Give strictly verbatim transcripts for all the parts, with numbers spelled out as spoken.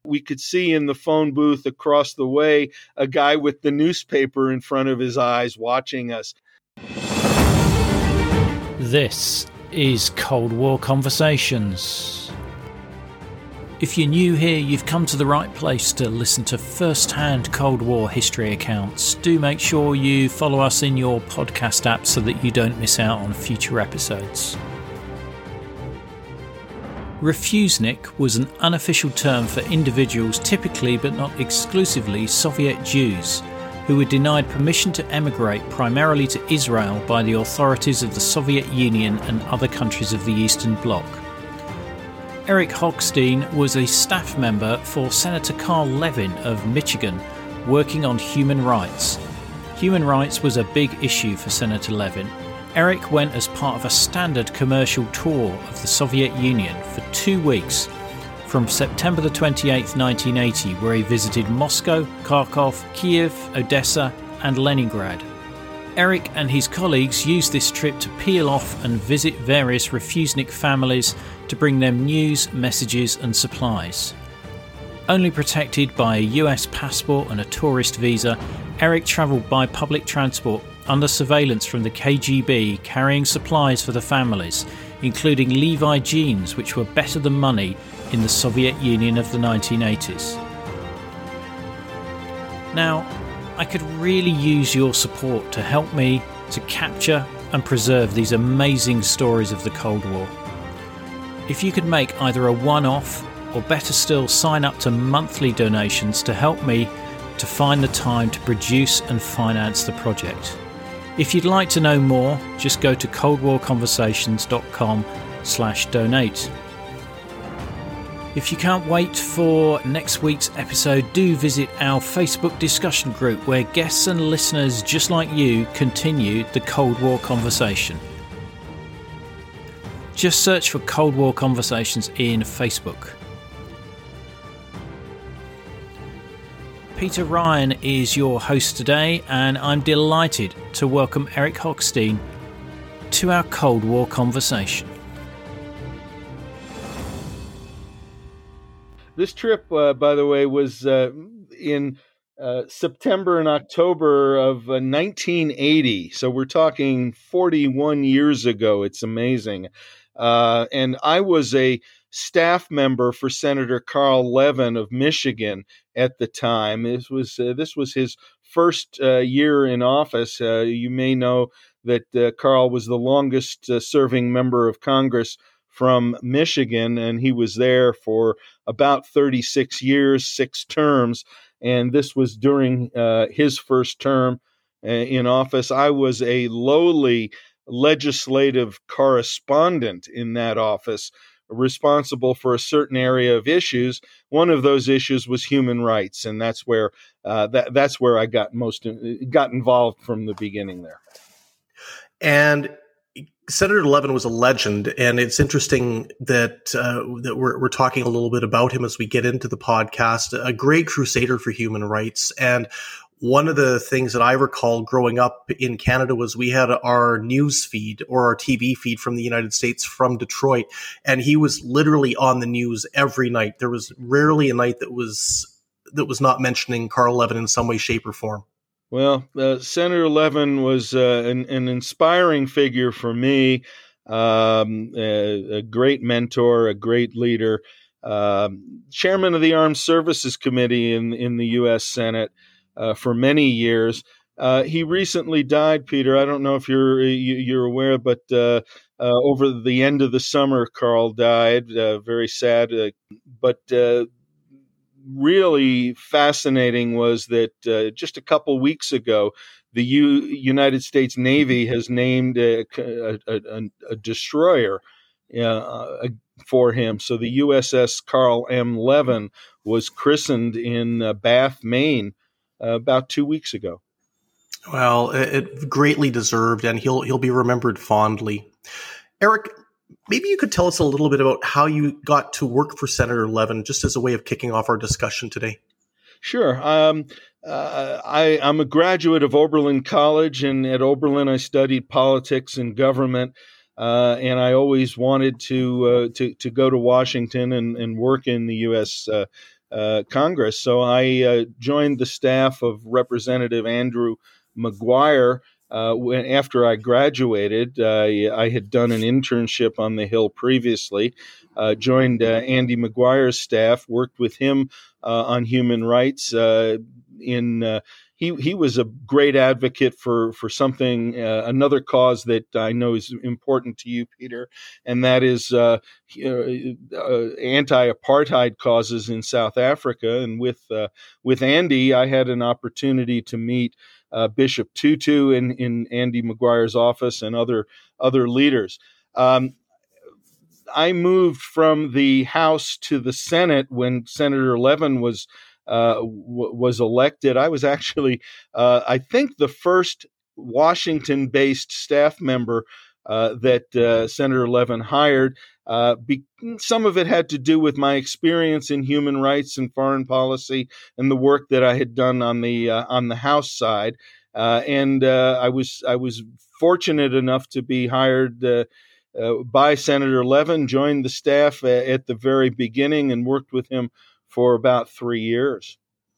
we could see in the phone booth across the way a guy with the newspaper in front of his eyes watching us. This is Cold War Conversations. If you're new here, you've come to the right place to listen to first-hand Cold War history accounts. Do make sure you follow us in your podcast app so that you don't miss out on future episodes. Refusnik was an unofficial term for individuals, typically but not exclusively Soviet Jews, who were denied permission to emigrate primarily to Israel by the authorities of the Soviet Union and other countries of the Eastern Bloc. Eric Hochstein was a staff member for Senator Carl Levin of Michigan, working on human rights. Human rights was a big issue for Senator Levin. Eric went as part of a standard commercial tour of the Soviet Union for two weeks, from September the twenty-eighth, nineteen eighty, where he visited Moscow, Kharkov, Kiev, Odessa, and Leningrad. Eric and his colleagues used this trip to peel off and visit various Refusnik families to bring them news, messages and supplies. Only protected by a U S passport and a tourist visa, Eric travelled by public transport under surveillance from the K G B, carrying supplies for the families, including Levi jeans, which were better than money in the Soviet Union of the nineteen eighties. Now, I could really use your support to help me to capture and preserve these amazing stories of the Cold War. If you could make either a one-off or better still sign up to monthly donations to help me to find the time to produce and finance the project. If you'd like to know more, just go to coldwarconversations.com slash donate. If you can't wait for next week's episode, do visit our Facebook discussion group where guests and listeners just like you continue the Cold War conversation. Just search for Cold War Conversations in Facebook. Peter Ryan is your host today, and I'm delighted to welcome Eric Hochstein to our Cold War conversation. This trip, uh, by the way, was uh, in uh, September and October of uh, nineteen eighty. So we're talking forty-one years ago. It's amazing. Uh, and I was a staff member for Senator Carl Levin of Michigan at the time. This was uh, this was his first uh, year in office. Uh, you may know that uh, Carl was the longest uh, serving member of Congress from Michigan, and he was there for about thirty-six years, six terms, and this was during uh, his first term uh, in office. I was a lowly legislative correspondent in that office, responsible for a certain area of issues. One of those issues was human rights, and that's where uh, that that's where I got most got involved from the beginning there. And Senator Levin was a legend, and it's interesting that uh, that we're, we're talking a little bit about him as we get into the podcast. A great crusader for human rights, and one of the things that I recall growing up in Canada was we had our news feed or our T V feed from the United States from Detroit, and he was literally on the news every night. There was rarely a night that was that was not mentioning Carl Levin in some way, shape, or form. Well, uh, Senator Levin was uh, an, an inspiring figure for me, um, a, a great mentor, a great leader, um, chairman of the Armed Services Committee in, in the U S Senate uh, for many years. Uh, he recently died, Peter. I don't know if you're you, you're aware, but uh, uh, over the end of the summer, Carl died. Uh, very sad, uh, but uh, really fascinating was that uh, just a couple weeks ago, the U- United States Navy has named a, a, a, a destroyer uh, for him. So the U S S Carl M. Levin was christened in uh, Bath, Maine, uh, about two weeks ago. Well, it, it greatly deserved, and he'll he'll be remembered fondly. Eric, maybe you could tell us a little bit about how you got to work for Senator Levin, just as a way of kicking off our discussion today. Sure. Um, uh, I, I'm a graduate of Oberlin College, and at Oberlin I studied politics and government, uh, and I always wanted to uh, to to go to Washington and, and work in the U S uh, uh, Congress. So I uh, joined the staff of Representative Andrew Maguire. Uh, when after I graduated, uh, I had done an internship on the Hill previously. Uh, joined uh, Andy Maguire's staff, worked with him uh, on human rights. Uh, in uh, he he was a great advocate for for something uh, another cause that I know is important to you, Peter, and that is uh, uh, anti-apartheid causes in South Africa. And with uh, with Andy, I had an opportunity to meet Uh, Bishop Tutu in, in Andy Maguire's office and other other leaders. Um, I moved from the House to the Senate when Senator Levin was uh, w- was elected. I was actually, uh, I think, the first Washington-based staff member uh, that uh, Senator Levin hired. Uh, be, some of it had to do with my experience in human rights and foreign policy and the work that I had done on the uh, on the House side. Uh, and uh, I was I was fortunate enough to be hired uh, uh, by Senator Levin, joined the staff uh, at the very beginning, and worked with him for about three years.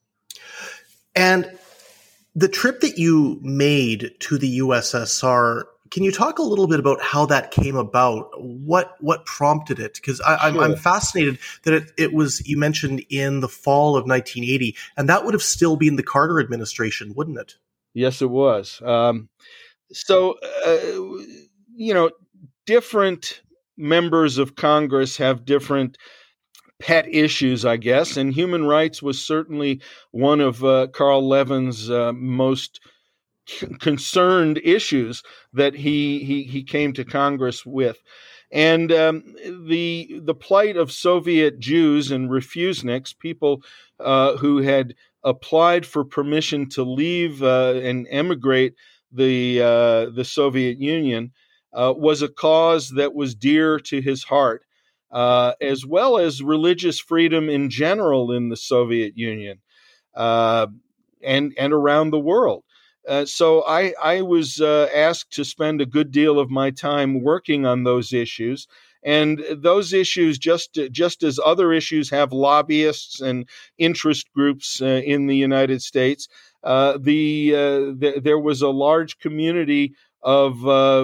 And the trip that you made to the U S S R, can you talk a little bit about how that came about? What what prompted it? Because I'm, Sure. I'm fascinated that it, it was, you mentioned, in the fall of nineteen eighty, and that would have still been the Carter administration, wouldn't it? Yes, it was. Um, so, uh, you know, different members of Congress have different pet issues, I guess, and human rights was certainly one of uh, Carl Levin's uh, most c- concerned issues that he, he he came to Congress with. And um, the the plight of Soviet Jews and refuseniks, people uh, who had applied for permission to leave uh, and emigrate the uh, the Soviet Union, uh, was a cause that was dear to his heart, uh, as well as religious freedom in general in the Soviet Union uh, and and around the world. Uh, so I, I was uh, asked to spend a good deal of my time working on those issues. And those issues, just just as other issues have lobbyists and interest groups uh, in the United States, uh, the, uh, the there was a large community of uh,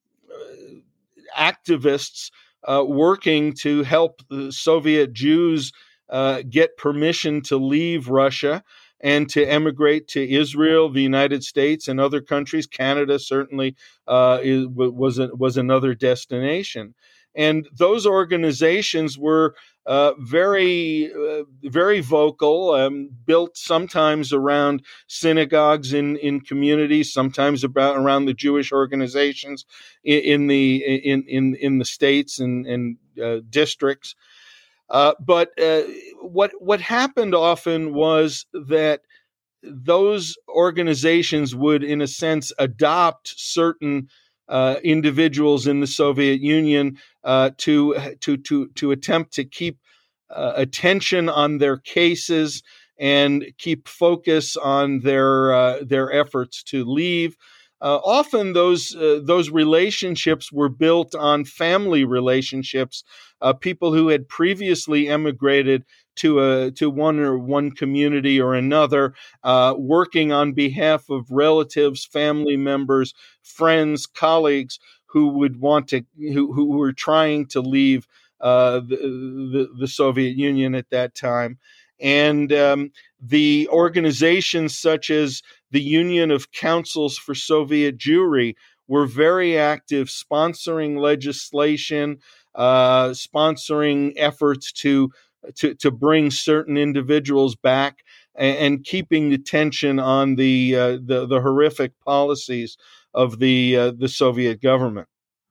activists uh, working to help the Soviet Jews uh, get permission to leave Russia and to emigrate to Israel, the United States, and other countries. Canada certainly uh, is, was a, was another destination. And those organizations were uh, very, uh, very vocal, um, built sometimes around synagogues in, in communities, sometimes about around the Jewish organizations in, in the in, in in the states and, and uh, districts. Uh, but uh, what what happened often was that those organizations would, in a sense, adopt certain uh, individuals in the Soviet Union uh, to to to to attempt to keep uh, attention on their cases and keep focus on their uh, their efforts to leave. Uh, often those uh, those relationships were built on family relationships, uh, people who had previously emigrated to a to one or one community or another, uh, working on behalf of relatives, family members, friends, colleagues who would want to who who were trying to leave uh, the, the the Soviet Union at that time. And um, the organizations such as the Union of Councils for Soviet Jewry were very active, sponsoring legislation, uh, sponsoring efforts to, to to bring certain individuals back, and, and keeping the tension on the uh, the, the horrific policies of the uh, the Soviet government.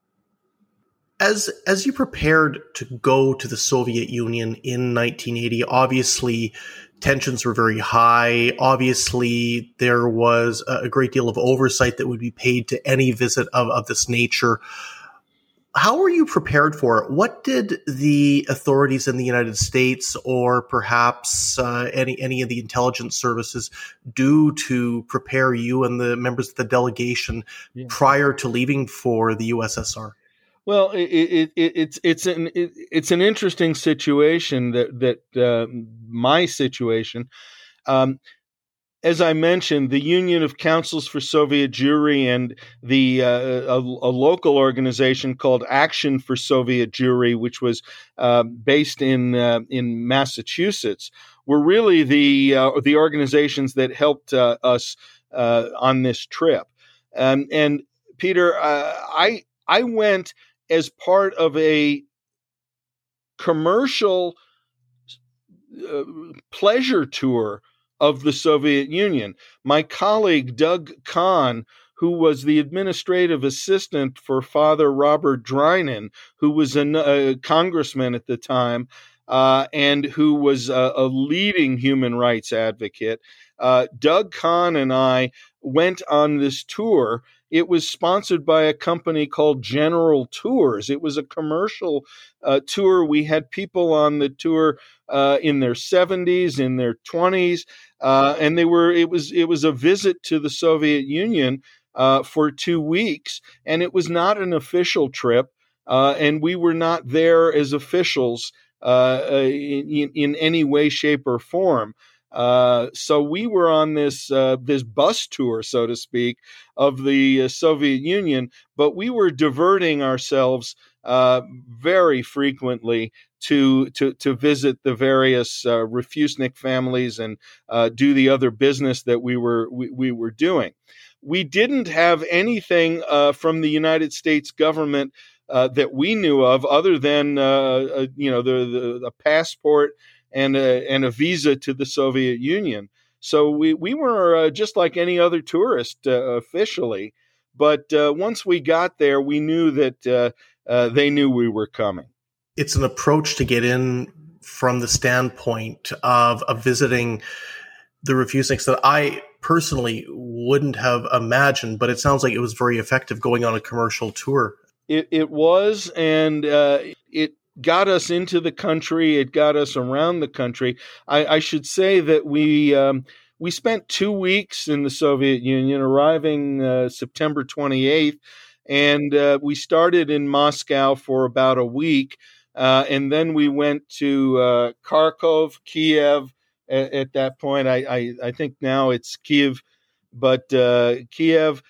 As as you prepared to go to the Soviet Union in nineteen eighty, obviously tensions were very high. Obviously, there was a great deal of oversight that would be paid to any visit of, of this nature. How were you prepared for it? What did the authorities in the United States, or perhaps uh, any any of the intelligence services, do to prepare you and the members of the delegation yeah. prior to leaving for the U S S R? Well, it, it, it, it's it's an it, it's an interesting situation that that uh, my situation. Um, as I mentioned, the Union of Councils for Soviet Jewry and the uh, a, a local organization called Action for Soviet Jewry, which was uh, based in uh, in Massachusetts, were really the uh, the organizations that helped uh, us uh, on this trip. Um, and Peter, uh, I I went as part of a commercial uh, pleasure tour of the Soviet Union. My colleague, Doug Kahn, who was the administrative assistant for Father Robert Drinan, who was a, a congressman at the time, uh, and who was a, a leading human rights advocate, uh, Doug Kahn and I went on this tour. It was sponsored by a company called General Tours. It was a commercial uh, tour. We had people on the tour uh, in their seventies, in their twenties, uh, and they were. It was. It was a visit to the Soviet Union uh, for two weeks, and it was not an official trip, uh, and we were not there as officials uh, in, in any way, shape, or form. Uh, so we were on this uh, this bus tour, so to speak, of the uh, Soviet Union, but we were diverting ourselves uh, very frequently to to to visit the various uh, Refusnik families and uh, do the other business that we were we, we were doing. We didn't have anything uh, from the United States government uh, that we knew of, other than uh, uh, you know the, the the passport and a, and a visa to the Soviet Union. So we, we were uh, just like any other tourist uh, officially. But uh, once we got there, we knew that uh, uh, they knew we were coming. It's an approach to get in from the standpoint of, of visiting the Refusniks that I personally wouldn't have imagined, but it sounds like it was very effective going on a commercial tour. It, it was, and uh, it got us into the country. It got us around the country. I, I should say that we um, we spent two weeks in the Soviet Union, arriving uh, September twenty-eighth, and uh, we started in Moscow for about a week, uh, and then we went to uh, Kharkov, Kiev. At, at that point, I, I, I think now it's Kiev, but uh, Kiev,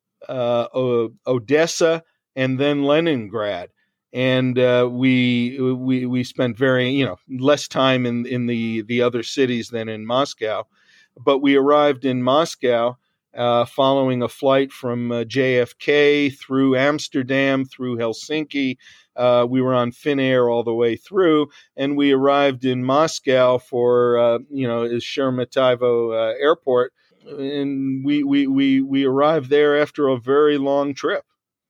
uh, o- Odessa, and then Leningrad. And uh, we we we spent very you know less time in in the the other cities than in Moscow, but we arrived in Moscow uh, following a flight from uh, J F K through Amsterdam, through Helsinki. Uh, we were on Finnair all the way through, and we arrived in Moscow for uh, you know Sheremetyevo uh, Airport, and we we we we arrived there after a very long trip.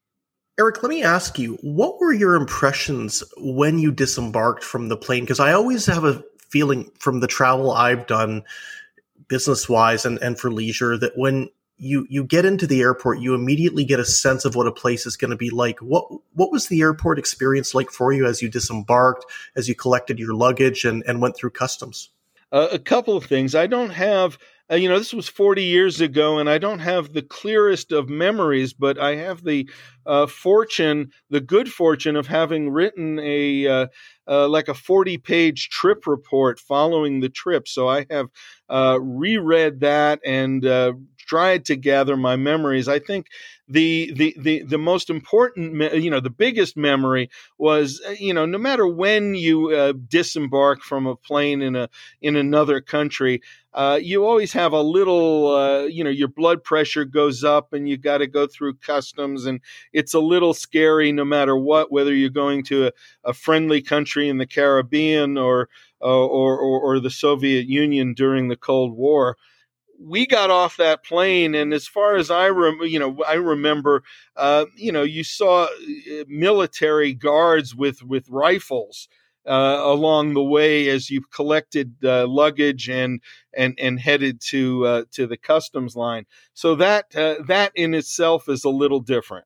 Eric, let me ask you, what were your impressions when you disembarked from the plane? Because I always have a feeling from the travel I've done business-wise and, and for leisure that when you, you get into the airport, you immediately get a sense of what a place is going to be like. What what was the airport experience like for you as you disembarked, as you collected your luggage and, and went through customs? Uh, a couple of things. I don't have, uh, you know, this was forty years ago, and I don't have the clearest of memories, but I have the uh, fortune, the good fortune of having written a, uh, uh, like a forty-page trip report following the trip. So I have uh, reread that and uh, tried to gather my memories. I think the the the the most important, me- you know, the biggest memory was, uh, you know, no matter when you uh, disembark from a plane in a in another country, uh, you always have a little, uh, you know, your blood pressure goes up, and you got to go through customs, and it's a little scary no matter what, whether you're going to a, a friendly country in the Caribbean or, uh, or or or the Soviet Union during the Cold War. We got off that plane, and as far as I rem- you know, I remember, uh, you know, you saw military guards with with rifles uh, along the way as you collected uh, luggage and and and headed to uh, to the customs line. So that uh, that in itself is a little different.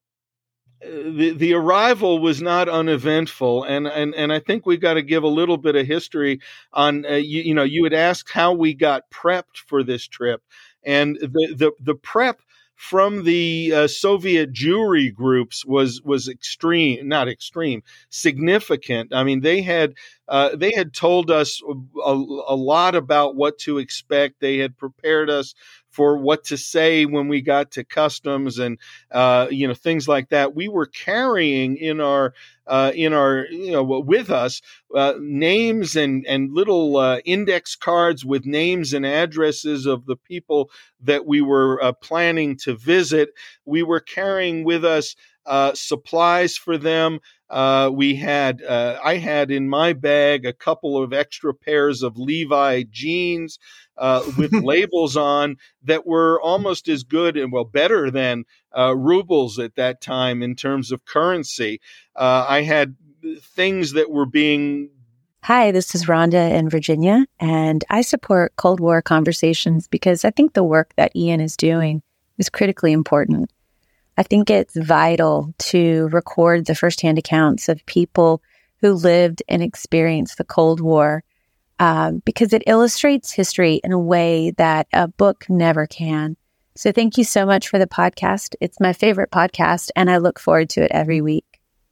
The, the arrival was not uneventful, and, and, and I think we got to give a little bit of history on, uh, you, you know, you had asked how we got prepped for this trip, and the, the, the prep from the uh, Soviet Jewry groups was was extreme, not extreme, significant. I mean, they had uh, they had told us a, a lot about what to expect. They had prepared us for what to say when we got to customs and, uh, you know, things like that. We were carrying in our, uh, in our, you know, with us, uh, names and, and little, uh, index cards with names and addresses of the people that we were uh, planning to visit. We were carrying with us, uh, supplies for them. Uh, we had, uh, I had in my bag a couple of extra pairs of Levi jeans, uh, with labels on that were almost as good and well, better than, uh, rubles at that time in terms of currency. Uh, I had things that were being. Hi, this is Rhonda in Virginia, and I support Cold War conversations because I think the work that Ian is doing is critically important. I think it's vital to record the firsthand accounts of people who lived and experienced the Cold War um, because it illustrates history in a way that a book never can. So thank you so much for the podcast. It's my favorite podcast, and I look forward to it every week.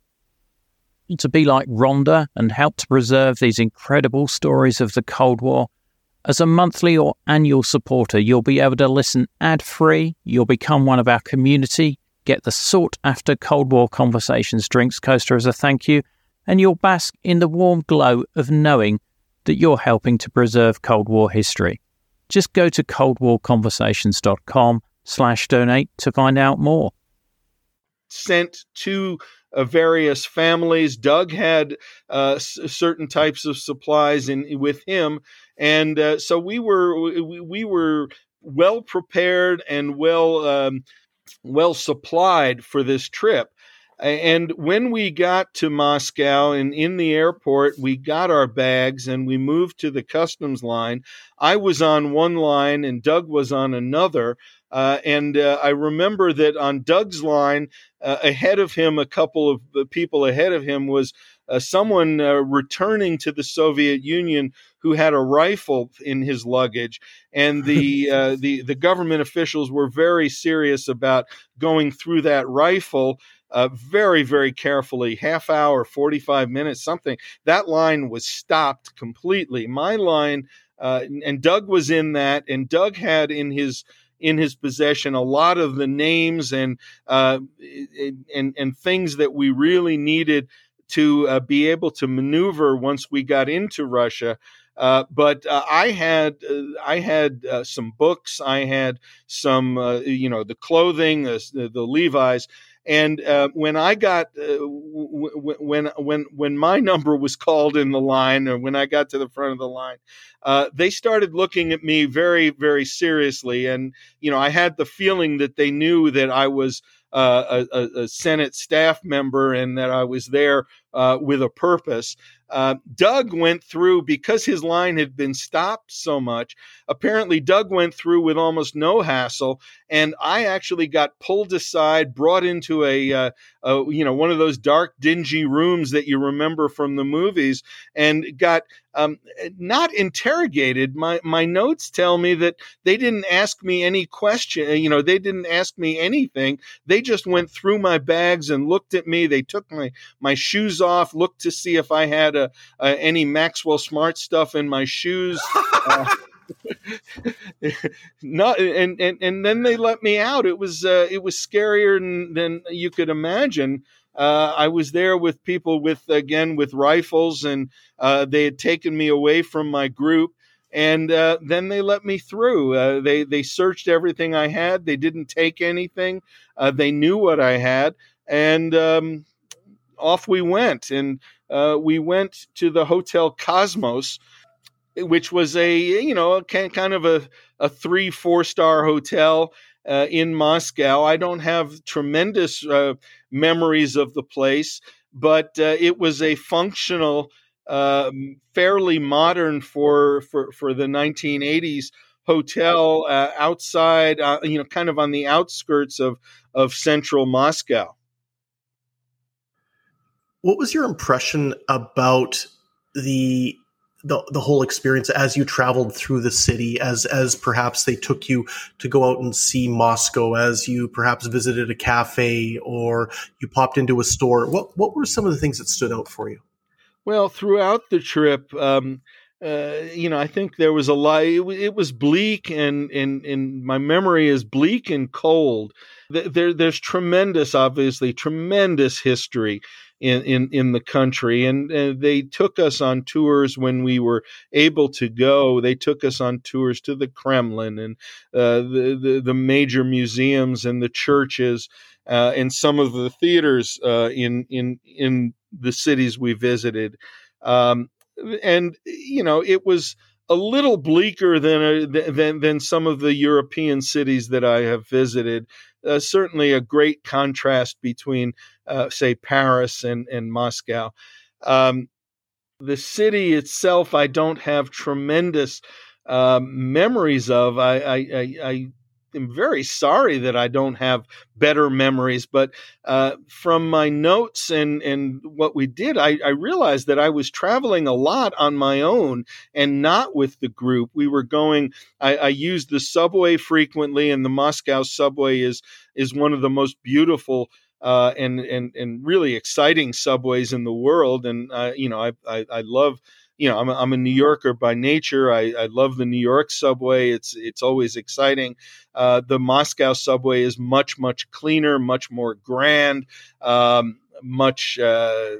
To be like Rhonda and help to preserve these incredible stories of the Cold War, as a monthly or annual supporter, you'll be able to listen ad-free, you'll become one of our community, get the sought-after Cold War Conversations drinks coaster as a thank you, and you'll bask in the warm glow of knowing that you're helping to preserve Cold War history. Just go to coldwarconversations.com slash donate to find out more. Sent to uh, various families. Doug had uh, s- certain types of supplies in with him, and uh, so we were we, we were well prepared and well um, well supplied for this trip. And when we got to Moscow and in the airport, we got our bags and we moved to the customs line. I was on one line and Doug was on another. Uh, and uh, I remember that on Doug's line, uh, ahead of him, a couple of uh, people ahead of him was uh, someone uh, returning to the Soviet Union who had a rifle in his luggage. And the, uh, the, the government officials were very serious about going through that rifle Uh, very, very carefully, half hour, forty-five minutes, something. That line was stopped completely. My line, uh, and Doug was in that, and Doug had in his in his possession a lot of the names and uh, and and things that we really needed to uh, be able to maneuver once we got into Russia. Uh, but uh, I had uh, I had uh, some books, I had some uh, you know the clothing, uh, the, the Levi's. And uh, when I got uh, w- w- when when when my number was called in the line, or when I got to the front of the line, uh, they started looking at me very, very seriously. And you know, I had the feeling that they knew that I was uh, a, a Senate staff member and that I was there uh, with a purpose. Uh, Doug went through, because his line had been stopped so much. Apparently, Doug went through with almost no hassle, and I actually got pulled aside, brought into a, uh, a you know, one of those dark, dingy rooms that you remember from the movies, and got um, not interrogated. My my notes tell me that they didn't ask me any question. You know, they didn't ask me anything. They just went through my bags and looked at me. They took my my shoes off, looked to see if I had a, a, any Maxwell Smart stuff in my shoes. Uh, Not and, and and then they let me out. It was uh, it was scarier than, than you could imagine. Uh, I was there with people with again with rifles, and uh, they had taken me away from my group. And uh, then they let me through. Uh, they they searched everything I had. They didn't take anything. Uh, they knew what I had, and um, off we went. And uh, we went to the Hotel Cosmos, which was a, you know, a kind of a, a three, four star hotel uh, in Moscow. I don't have tremendous uh, memories of the place, but uh, it was a functional, uh, fairly modern for, for, for the nineteen eighties hotel uh, outside, uh, you know, kind of on the outskirts of, of central Moscow. What was your impression about the the the whole experience as you traveled through the city, as as perhaps they took you to go out and see Moscow, as you perhaps visited a cafe or you popped into a store? What what were some of the things that stood out for you? Well, throughout the trip, um, uh, you know, I think there was a lot. It, it was bleak, and, and and my memory is bleak and cold. There, there's tremendous, obviously, tremendous history in, in, in the country, and, and they took us on tours when we were able to go. They took us on tours to the Kremlin and uh, the, the the major museums and the churches uh, and some of the theaters uh, in in in the cities we visited. Um, and, you know, it was a little bleaker than, a, than, than some of the European cities that I have visited. Uh, certainly a great contrast between, uh, say, Paris and, and Moscow. Um, the city itself, I don't have tremendous um, memories of. I, I, I, I am very sorry that I don't have better memories, but uh, from my notes and, and what we did, I, I realized that I was traveling a lot on my own and not with the group. We were going, I, I used the subway frequently, and the Moscow subway is is one of the most beautiful uh, and, and, and really exciting subways in the world. And, uh, you know, I, I, I love You know, I'm a, I'm a New Yorker by nature. I, I love the New York subway. It's it's always exciting. Uh, the Moscow subway is much, much cleaner, much more grand, um, much uh,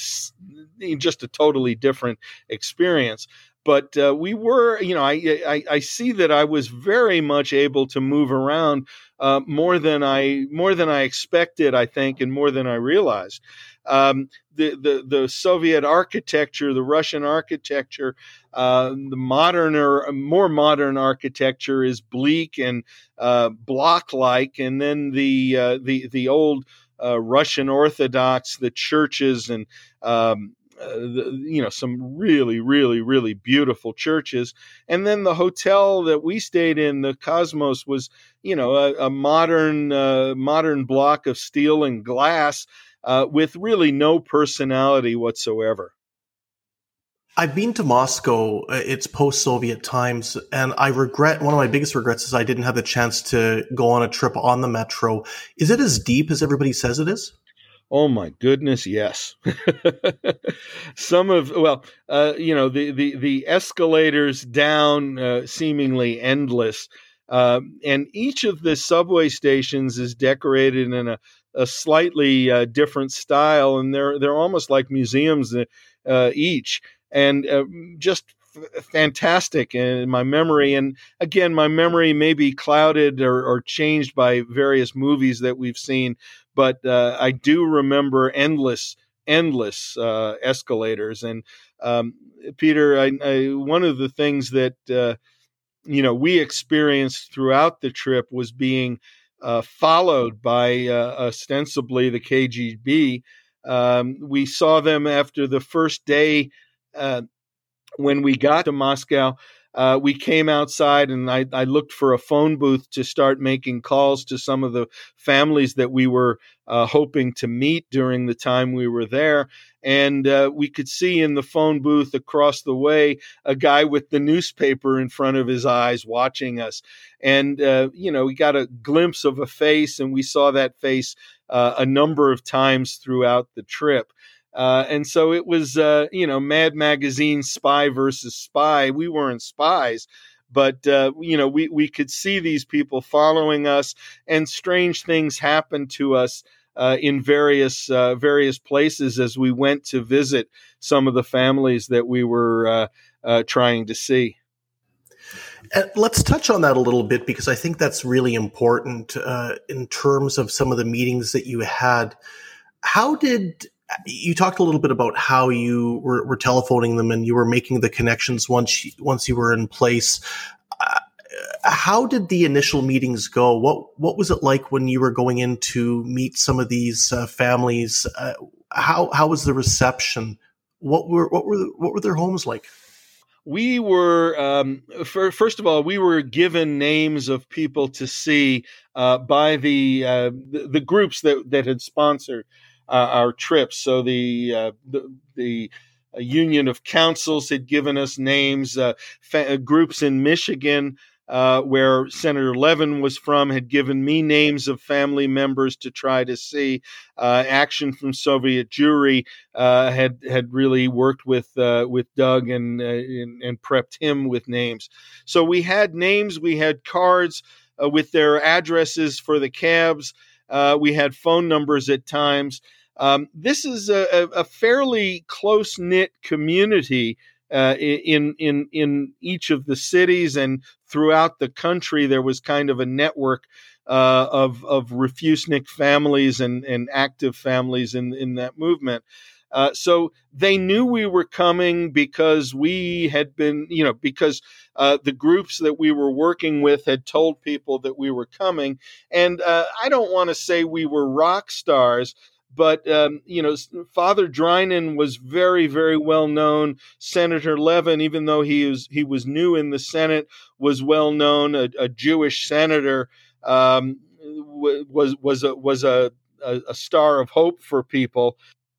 just a totally different experience. But uh, we were, you know, I, I I see that I was very much able to move around uh, more than I more than I expected, I think, and more than I realized. Um, the, the, the Soviet architecture, the Russian architecture, uh, the modern or more modern architecture is bleak and uh, block-like, and then the uh, the the old uh, Russian Orthodox, the churches, and um, uh, the, you know, some really, really, really beautiful churches, and then the hotel that we stayed in, the Cosmos, was, you know, a, a modern uh, modern block of steel and glass. Uh, with really no personality whatsoever. I've been to Moscow. It's post-Soviet times, and I regret, one of my biggest regrets is I didn't have the chance to go on a trip on the metro. Is it as deep as everybody says it is? Oh my goodness, yes. Some of, well, uh, you know, the, the, the escalators down uh, seemingly endless. Uh, and each of the subway stations is decorated in a a slightly uh, different style, and they're they're almost like museums uh, each, and uh, just f- fantastic in my memory. And again, my memory may be clouded or, or changed by various movies that we've seen, but uh, I do remember endless, endless uh, escalators. And um, Peter, I, I, one of the things that uh, you know we experienced throughout the trip was being Uh, followed by uh, ostensibly the K G B. Um, we saw them after the first day uh, when we got to Moscow. Uh, we came outside, and I, I looked for a phone booth to start making calls to some of the families that we were uh, hoping to meet during the time we were there. And uh, we could see in the phone booth across the way a guy with the newspaper in front of his eyes watching us. And, uh, you know, we got a glimpse of a face, and we saw that face uh, a number of times throughout the trip. Uh, and so it was, uh, you know, Mad Magazine, spy versus spy. We weren't spies, but, uh, you know, we, we could see these people following us, and strange things happened to us uh, in various uh, various places as we went to visit some of the families that we were uh, uh, trying to see. And let's touch on that a little bit, because I think that's really important uh, in terms of some of the meetings that you had. How did you talked a little bit about how you were, were telephoning them and you were making the connections once you, once you were in place. Uh, how did the initial meetings go? What what was it like when you were going in to meet some of these uh, families? Uh, how how was the reception? What were what were the, what were their homes like? We were, um, for, first of all, we were given names of people to see uh, by the, uh, the the groups that that had sponsored Uh, our trips. So the, uh, the the a union of councils had given us names. Uh, fa- groups in Michigan, uh, where Senator Levin was from, had given me names of family members to try to see. Uh, Action from Soviet Jewry uh, had had really worked with uh, with Doug and, uh, and and prepped him with names. So we had names, we had cards uh, with their addresses for the cabs. Uh, we had phone numbers at times. Um, this is a, a fairly close-knit community uh, in in in each of the cities, and throughout the country. There was kind of a network uh, of of Refusnik families and and active families in in that movement. Uh, so they knew we were coming because we had been, you know, because uh, the groups that we were working with had told people that we were coming. And uh, I don't want to say we were rock stars, but, um, you know, Father Drinan was very, very well known. Senator Levin, even though he was he was new in the Senate, was well known. A, a Jewish senator um, was was a, was a, a star of hope for people.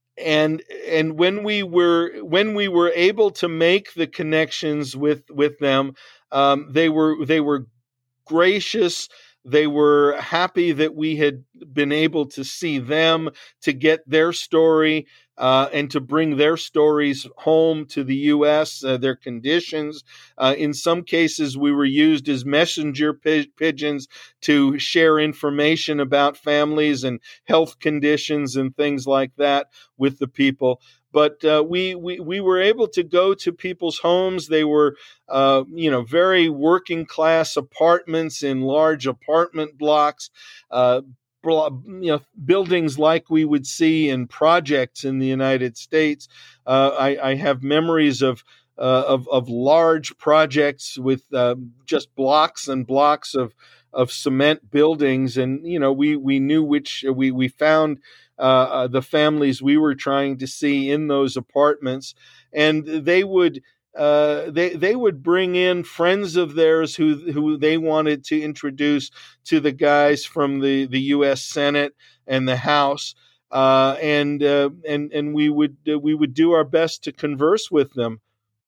And and when we were when we were able to make the connections with with them, um, they were they were gracious. They were happy that we had been able to see them, to get their story, uh, and to bring their stories home to the U S, uh, their conditions. Uh, in some cases, we were used as messenger pi- pigeons to share information about families and health conditions and things like that with the people. But uh, we, we we were able to go to people's homes. They were, uh, you know, very working class apartments in large apartment blocks, uh, you know, buildings like we would see in projects in the United States. Uh, I, I have memories of uh, of of large projects with uh, just blocks and blocks of of cement buildings, and you know, we we knew which we we found. Uh, the families we were trying to see in those apartments, and they would uh, they they would bring in friends of theirs who who they wanted to introduce to the guys from the, the U S Senate and the House, uh, and uh, and and we would uh, we would do our best to converse with them.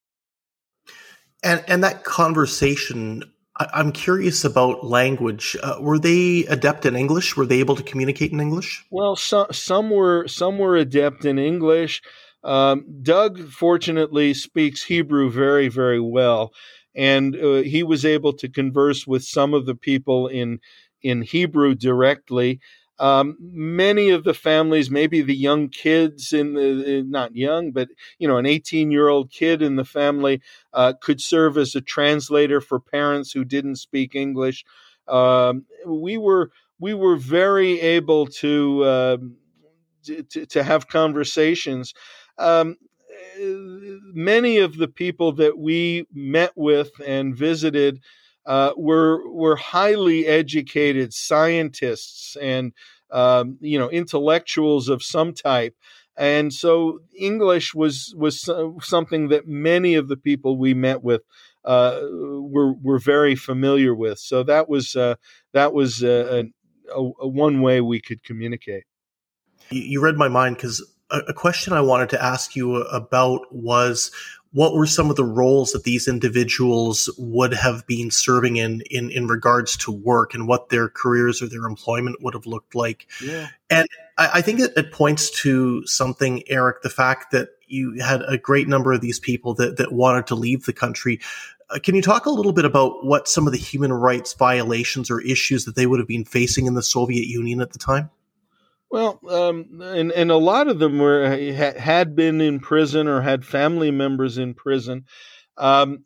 And and that conversation, I'm curious about language. Uh, were they adept in English? Were they able to communicate in English? Well, so, some were some were adept in English. Um, Doug, fortunately, speaks Hebrew very, very well, and uh, he was able to converse with some of the people in in Hebrew directly. Um, many of the families, maybe the young kids in the, not young, but, you know, an eighteen-year-old kid in the family uh, could serve as a translator for parents who didn't speak English. Um, we were we were very able to uh, to, to have conversations. Um, many of the people that we met with and visited Uh, were were highly educated scientists and um, you know, intellectuals of some type, and so English was was something that many of the people we met with uh, were were very familiar with. So that was uh, that was uh, a, a one way we could communicate. You read my mind, because a, a question I wanted to ask you about was, what were some of the roles that these individuals would have been serving in, in, in regards to work, and what their careers or their employment would have looked like? Yeah. And I, I think it, it points to something, Eric, the fact that you had a great number of these people that, that wanted to leave the country. Uh, can you talk a little bit about what some of the human rights violations or issues that they would have been facing in the Soviet Union at the time? Well, um, and, and a lot of them were had been in prison or had family members in prison. Um,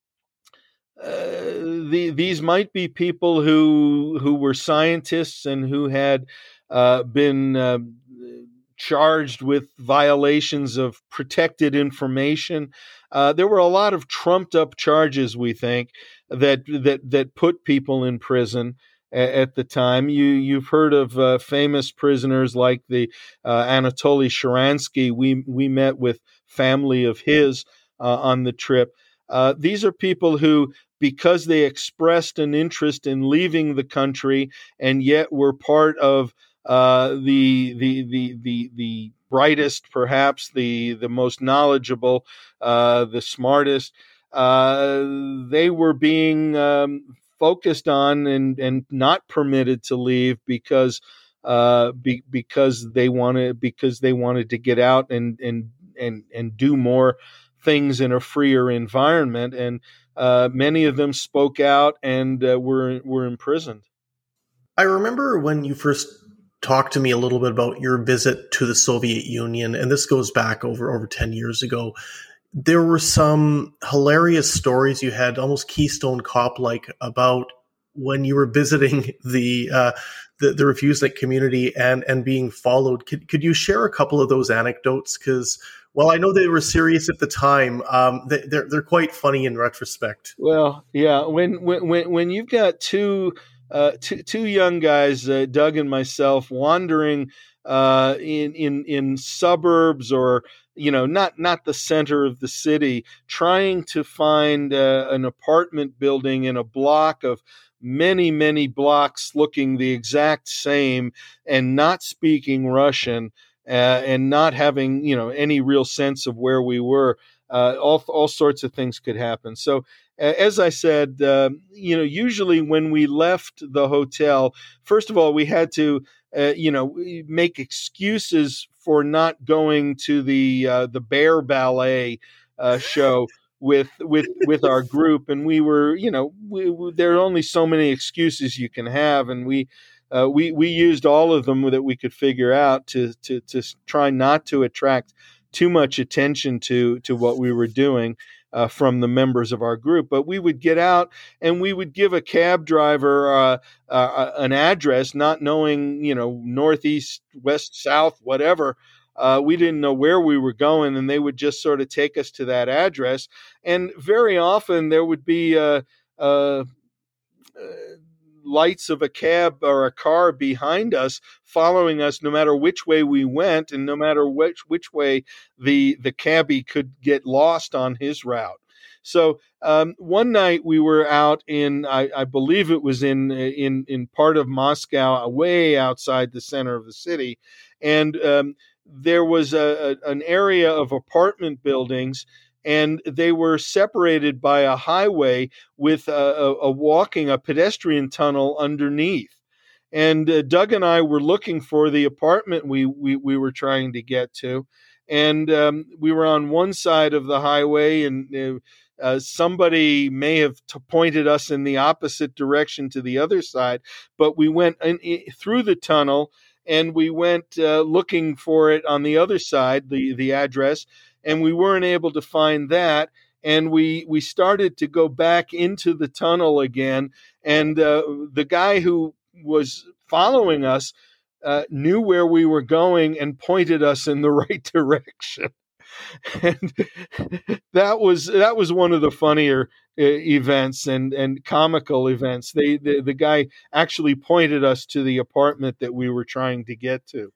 uh, the, these might be people who who were scientists and who had uh, been uh, charged with violations of protected information. Uh, there were a lot of trumped up charges, we think, that that that put people in prison at the time. You, you've heard of uh, famous prisoners like the uh, Anatoly Sharansky. We we met with family of his uh, on the trip. Uh, these are people who, because they expressed an interest in leaving the country and yet were part of uh, the the the the the brightest, perhaps the the most knowledgeable, uh, the smartest. Uh, they were being um, focused on and and not permitted to leave because uh, be, because they wanted because they wanted to get out and and and and do more things in a freer environment. And uh, many of them spoke out and uh, were were imprisoned. I remember when you first talked to me a little bit about your visit to the Soviet Union, and this goes back over, over ten years ago. There were some hilarious stories you had, almost Keystone Cop-like, about when you were visiting the uh, the, the Refusenikt community and, and being followed. Could, could you share a couple of those anecdotes? Because while I know they were serious at the time, um, they, they're they're quite funny in retrospect. Well, yeah, when when when you've got two uh, two, two young guys, uh, Doug and myself, wandering uh, in in in suburbs or you know not not the center of the city, trying to find uh, an apartment building in a block of many many blocks looking the exact same and not speaking Russian. Uh, and not having, you know, any real sense of where we were, uh, all all sorts of things could happen. So, uh, as I said, uh, you know, usually when we left the hotel, first of all, we had to, uh, you know, make excuses for not going to the uh, the Bear Ballet uh, show with with with our group, and we were, you know, we, we, there are only so many excuses you can have, and we. Uh, we we used all of them that we could figure out to to to try not to attract too much attention to to what we were doing uh, from the members of our group. But we would get out and we would give a cab driver uh, uh, an address, not knowing, you know, northeast, west, south, whatever. Uh, we didn't know where we were going, and they would just sort of take us to that address. And very often there would be a. a, a lights of a cab or a car behind us following us no matter which way we went and no matter which which way the the cabbie could get lost on his route. So um, one night we were out in I, I believe it was in in in part of Moscow, way outside the center of the city, and um, there was a, a, an area of apartment buildings. And they were separated by a highway with a, a, a walking, a pedestrian tunnel underneath. And uh, Doug and I were looking for the apartment we we, we were trying to get to. And um, we were on one side of the highway, and uh, uh, somebody may have t- pointed us in the opposite direction to the other side. But we went in, in, through the tunnel, and we went uh, looking for it on the other side, the, the address. And we weren't able to find that. And we we started to go back into the tunnel again. And uh, the guy who was following us uh, knew where we were going and pointed us in the right direction. And that was that was one of the funnier uh, events and, and comical events. They the, the guy actually pointed us to the apartment that we were trying to get to.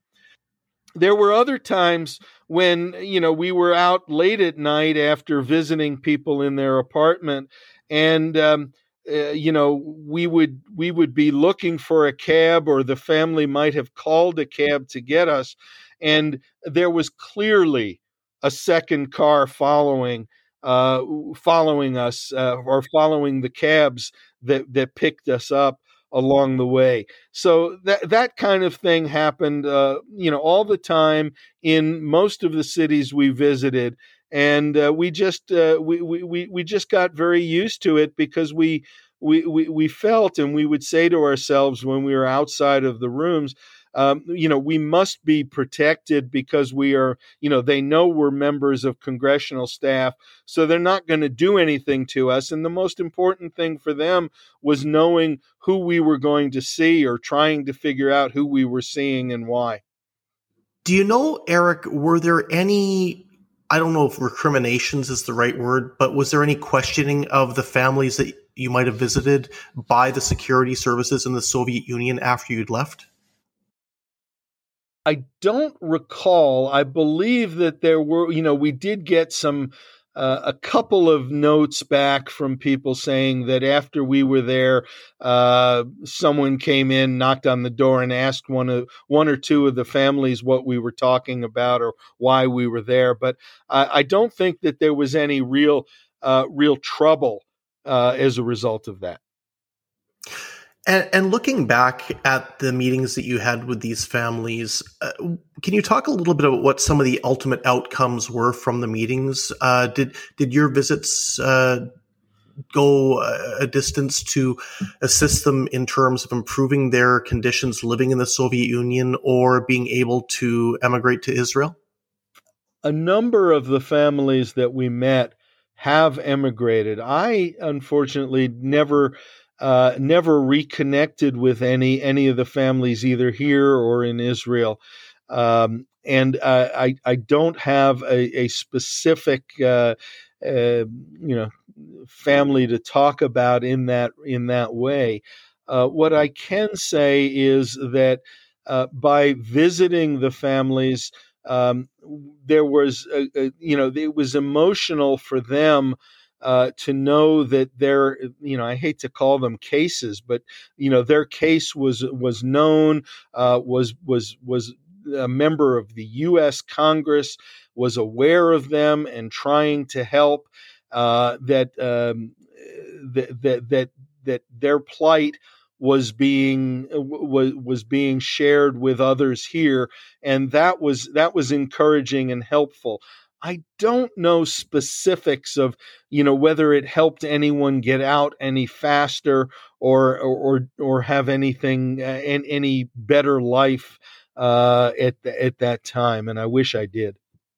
There were other times when, you know, we were out late at night after visiting people in their apartment, and um, uh, you know, we would we would be looking for a cab, or the family might have called a cab to get us, and there was clearly a second car following uh, following us uh, or following the cabs that that picked us up along the way. So that that kind of thing happened, uh, you know, all the time in most of the cities we visited, and uh, we just uh, we, we we just got very used to it because we, we we we felt, and we would say to ourselves when we were outside of the rooms, um, you know, we must be protected because we are, you know, they know we're members of congressional staff, so they're not going to do anything to us. And the most important thing for them was knowing who we were going to see, or trying to figure out who we were seeing and why. Do you know, Eric, were there any, I don't know if recriminations is the right word, but was there any questioning of the families that you might have visited by the security services in the Soviet Union after you'd left? I don't recall. I believe that there were, you know, we did get some uh, a couple of notes back from people saying that after we were there, uh, someone came in, knocked on the door, and asked one of one or two of the families what we were talking about or why we were there. But I, I don't think that there was any real uh, real trouble uh, as a result of that. And, and looking back at the meetings that you had with these families, uh, can you talk a little bit about what some of the ultimate outcomes were from the meetings? Uh, did did your visits uh, go a distance to assist them in terms of improving their conditions living in the Soviet Union or being able to emigrate to Israel? A number of the families that we met have emigrated. I, unfortunately, never uh, never reconnected with any any of the families either here or in Israel, um, and uh, I I don't have a, a specific uh, uh, you know family to talk about in that in that way. Uh, what I can say is that uh, by visiting the families, um, there was a, a, you know it was emotional for them. Uh, to know that their, you know, I hate to call them cases, but you know, their case was was known, uh, was was was a member of the U S Congress, was aware of them and trying to help. Uh, that, um, that that that that their plight was being was was being shared with others here, and that was that was encouraging and helpful. I don't know specifics of, you know, whether it helped anyone get out any faster or or or have anything uh, in, any better life uh, at the, at that time, and I wish I did.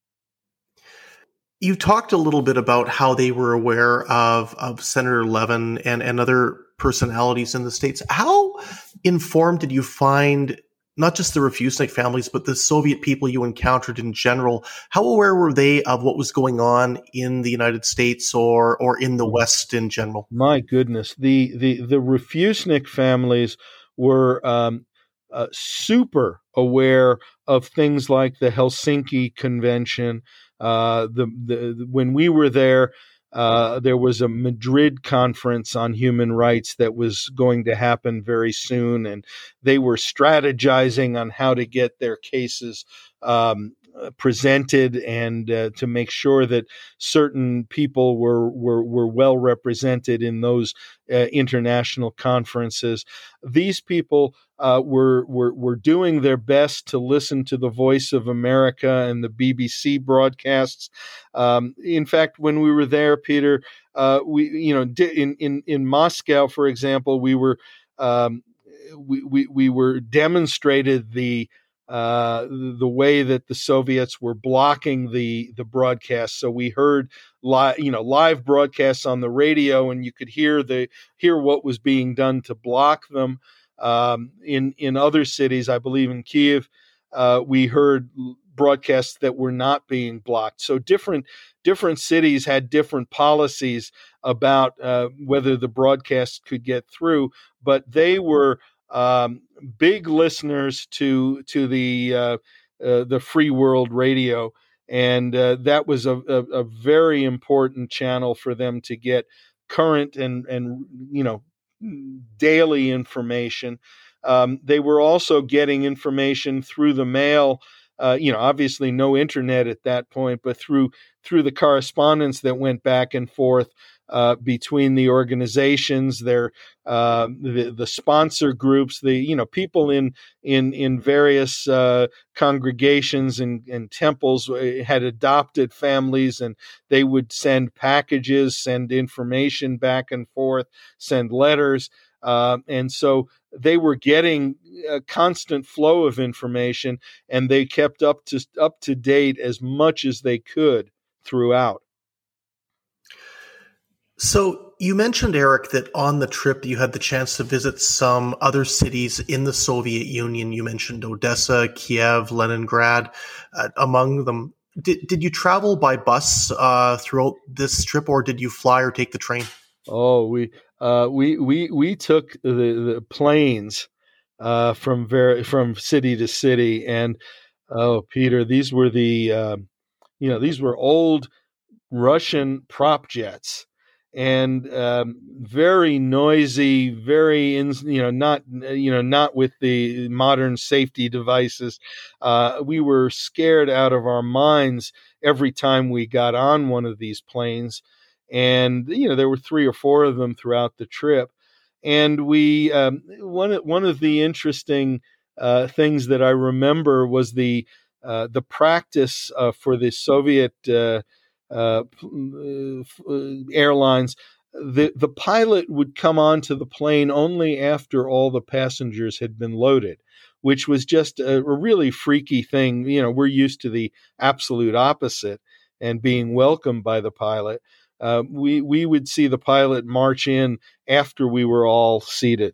You talked a little bit about how they were aware of of Senator Levin and and other personalities in the States. How informed did you find not just the Refusnik families, but the Soviet people you encountered in general? How aware were they of what was going on in the United States or or in the West in general? My goodness, the the the Refusnik families were um, uh, super aware of things like the Helsinki Convention. Uh, the, the when we were there, uh, there was a Madrid conference on human rights that was going to happen very soon, and they were strategizing on how to get their cases um, presented and uh, to make sure that certain people were were, were well represented in those uh, international conferences. These people uh, were, were were doing their best to listen to the Voice of America and the B B C broadcasts. Um, in fact, when we were there, Peter, uh, we you know in in in Moscow, for example, we were um, we, we we were demonstrated the Uh, the way that the Soviets were blocking the the broadcast. So we heard live, you know, live broadcasts on the radio, and you could hear the hear what was being done to block them. Um, in in other cities, I believe in Kiev, uh, we heard broadcasts that were not being blocked. So different different cities had different policies about uh, whether the broadcast could get through, but they were Um, big listeners to to the uh, uh, the free world radio, and uh, that was a, a, a very important channel for them to get current and and you know daily information. Um, they were also getting information through the mail. Uh, you know, obviously no internet at that point, but through through the correspondence that went back and forth uh, between the organizations, their uh, the, the sponsor groups, the you know people in in in various uh, congregations and, and temples had adopted families, and they would send packages, send information back and forth, send letters, uh, and so they were getting a constant flow of information, and they kept up to up to date as much as they could throughout. So you mentioned, Eric, that on the trip you had the chance to visit some other cities in the Soviet Union. You mentioned Odessa, Kiev, Leningrad, uh, among them. Did did you travel by bus uh, throughout this trip, or did you fly or take the train? Oh, we uh, we we we took the, the planes uh, from very from city to city, and oh, Peter, these were the uh, you know these were old Russian prop jets, and um, very noisy, very in, you know not you know not with the modern safety devices. Uh, we were scared out of our minds every time we got on one of these planes, and you know there were three or four of them throughout the trip. And we um, one one of the interesting uh, things that I remember was the uh, the practice uh, for the Soviet uh, uh, airlines. The the pilot would come onto the plane only after all the passengers had been loaded, which was just a, a really freaky thing. You know, we're used to the absolute opposite and being welcomed by the pilot. Uh, we we would see the pilot march in after we were all seated.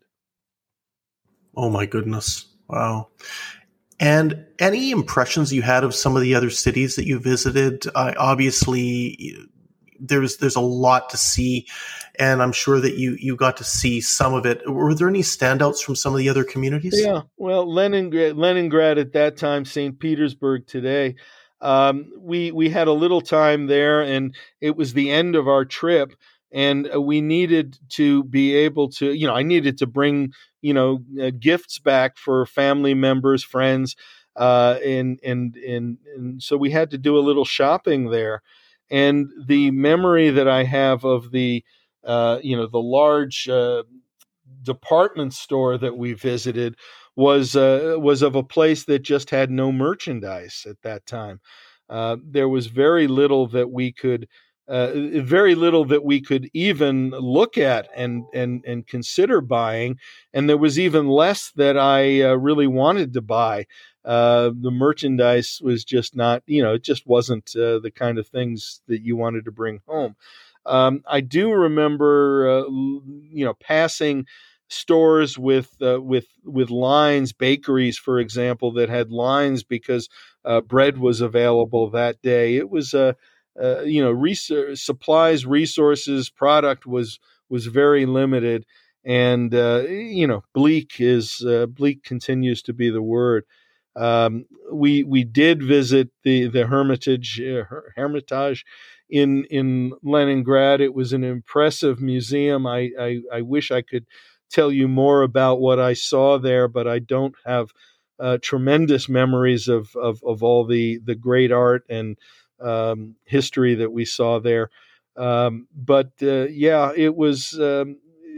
Oh my goodness! Wow. And any impressions you had of some of the other cities that you visited? Uh, obviously, there's there's a lot to see, and I'm sure that you you got to see some of it. Were there any standouts from some of the other communities? Yeah, well, Leningrad, Leningrad at that time, Saint Petersburg today. Um, we we had a little time there, and it was the end of our trip, and we needed to be able to, you know, I needed to bring, you know, uh, gifts back for family members, friends, uh, and, and and and so we had to do a little shopping there, and the memory that I have of the, uh, you know, the large uh, department store that we visited was uh, was of a place that just had no merchandise at that time. Uh, there was very little that we could, uh, very little that we could even look at and and and consider buying, and there was even less that I uh, really wanted to buy. Uh, the merchandise was just not, you know, it just wasn't uh, the kind of things that you wanted to bring home. Um, I do remember, uh, you know, passing stores with uh, with with lines, bakeries, for example, that had lines because uh, bread was available that day. It was a uh, uh, you know res- supplies, resources, product was was very limited, and uh, you know bleak is uh, bleak continues to be the word. Um, we we did visit the the Hermitage uh, Hermitage in in Leningrad. It was an impressive museum. I I, I wish I could tell you more about what I saw there, but I don't have uh, tremendous memories of, of of all the the great art and um, history that we saw there. Um, but uh, yeah, it was um,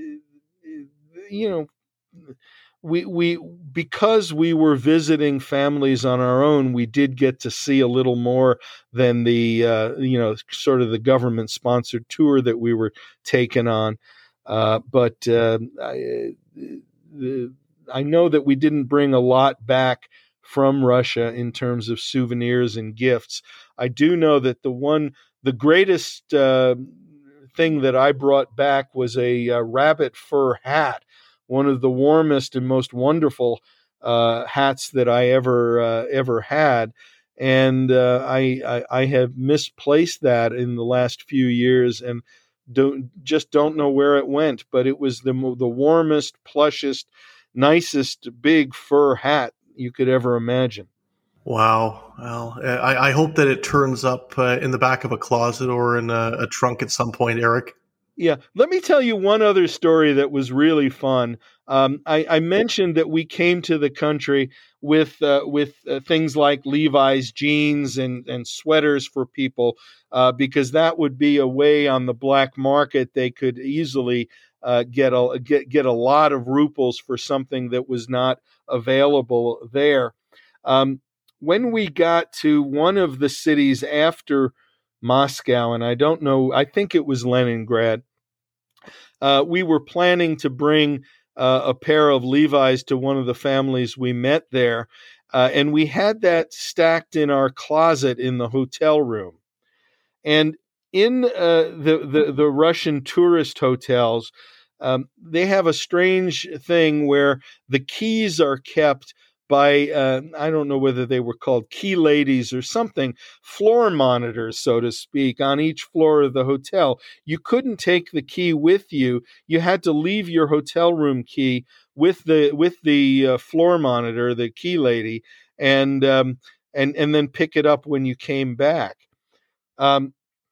you know we we because we were visiting families on our own, we did get to see a little more than the uh, you know sort of the government sponsored tour that we were taken on. Uh, but uh, I, I know that we didn't bring a lot back from Russia in terms of souvenirs and gifts. I do know that the one, the greatest uh, thing that I brought back was a, a rabbit fur hat, one of the warmest and most wonderful uh, hats that I ever uh, ever had. And uh, I, I I have misplaced that in the last few years, and don't just don't know where it went, but it was the the warmest, plushest, nicest big fur hat you could ever imagine. Wow. Well, I, I hope that it turns up uh, in the back of a closet or in a, a trunk at some point, Eric. Yeah. Let me tell you one other story that was really fun. Um, I, I mentioned that we came to the country with uh, with uh, things like Levi's jeans and, and sweaters for people uh, because that would be a way on the black market they could easily uh, get a get get a lot of ruples for something that was not available there. Um, when we got to one of the cities after Moscow, and I don't know, I think it was Leningrad, uh, we were planning to bring uh, a pair of Levi's to one of the families we met there, uh, and we had that stacked in our closet in the hotel room. And in uh, the, the, the Russian tourist hotels, um, they have a strange thing where the keys are kept by, uh, I don't know whether they were called key ladies or something, floor monitors, so to speak, on each floor of the hotel. You couldn't take the key with you. You had to leave your hotel room key with the with the uh, floor monitor, the key lady, and um, and and then pick it up when you came back. Um,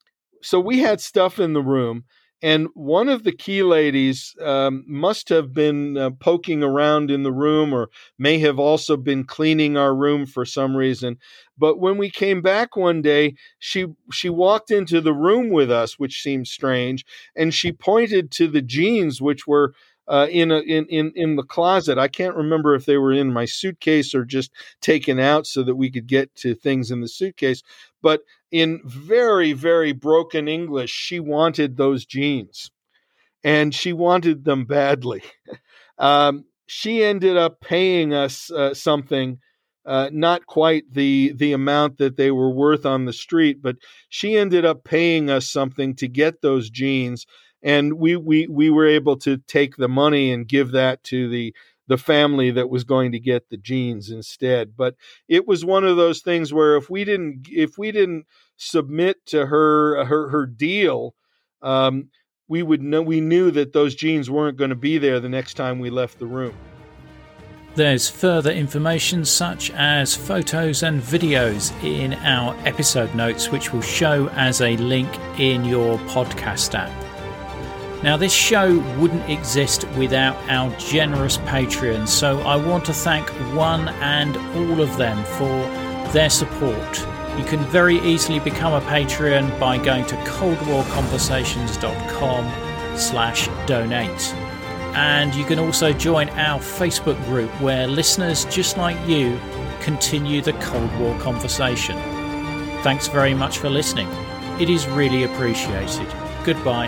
so we had stuff in the room, and one of the key ladies um, must have been uh, poking around in the room, or may have also been cleaning our room for some reason. But when we came back one day, she she walked into the room with us, which seemed strange, and she pointed to the jeans, which were uh, in a in, in in the closet. I can't remember if they were in my suitcase or just taken out so that we could get to things in the suitcase. But in very, very broken English, she wanted those jeans, and she wanted them badly. um, she ended up paying us uh, something, uh, not quite the the amount that they were worth on the street, but she ended up paying us something to get those jeans, and we we we were able to take the money and give that to the the family that was going to get the jeans instead. But it was one of those things where if we didn't if we didn't submit to her her her deal, um, we would know we knew that those jeans weren't going to be there the next time we left the room. There's further information such as photos and videos in our episode notes, which will show as a link in your podcast app. Now, this show wouldn't exist without our generous Patreons, so I want to thank one and all of them for their support. You can very easily become a Patreon by going to coldwarconversations.com slash donate. And you can also join our Facebook group where listeners just like you continue the Cold War conversation. Thanks very much for listening. It is really appreciated. Goodbye.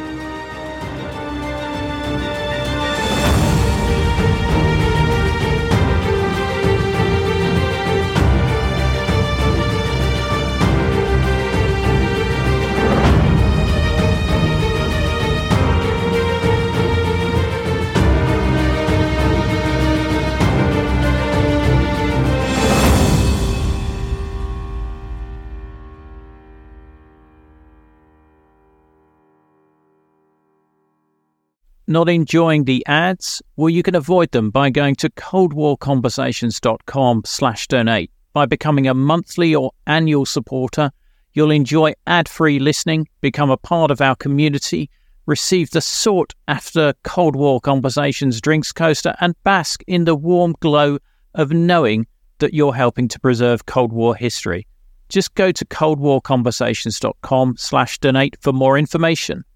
Not enjoying the ads? Well, you can avoid them by going to coldwarconversations.com slash donate. By becoming a monthly or annual supporter, you'll enjoy ad-free listening, become a part of our community, receive the sought-after Cold War Conversations drinks coaster, and bask in the warm glow of knowing that you're helping to preserve Cold War history. Just go to coldwarconversations.com slash donate for more information.